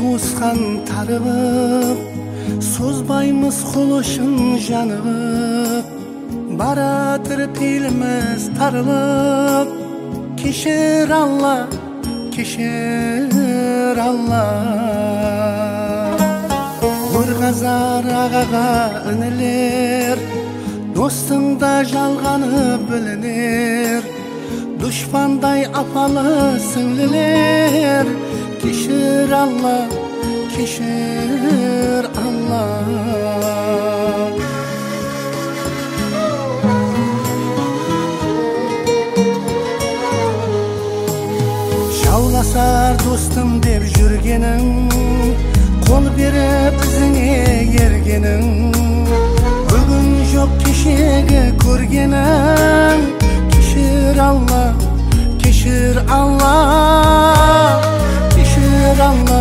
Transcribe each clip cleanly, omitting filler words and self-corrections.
туысқан тарығып, созбаймыз қол ұшын жанығып, баратыр пейіліміз тарылып. Кешір Алла, кешір Алла. Ұрғазар ағаға інілер, достыңда жалғаны білінер. Дұшпандай апалы сіңлілер, кешір Алла, кешір Алла. Жауласар достым деп жүргенің, қол беріп ізіңе ергенің, бүгін жоқ кешегі көргенің. Кешір Алла, кешір Алла, кешір Алла,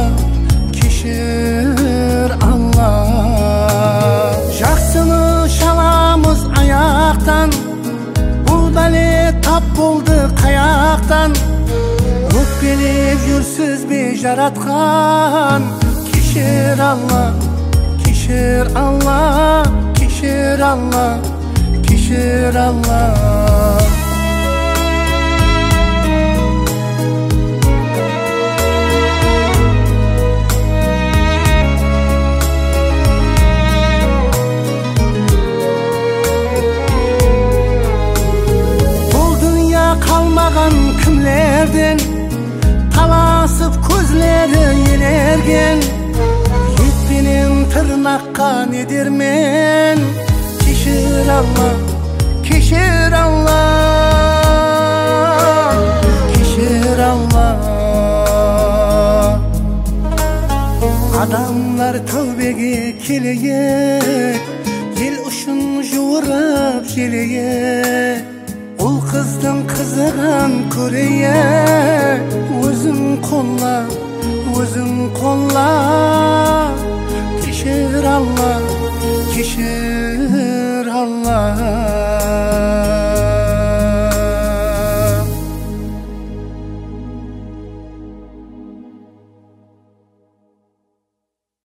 кешір Алла. Жақсыны шаламыз аяқтан, бұл бәле тап болды қаяқтан. Өкпелеп жүрсіз бе жаратқан. Кешір Алла, кешір Алла, кешір Алла, кешір Алла. Бұл дүния қалмаған кімлерден, таласып көзлері елерген. Етпенен тырнаққа не дермен. Кешір Алла, кешір Алла, кешір Алла. Адамдар тәубеге келейік, ел ұшын жуырып желейік. Ол қыздың қызығын көрейік. Өзің қолла, өзің қолла.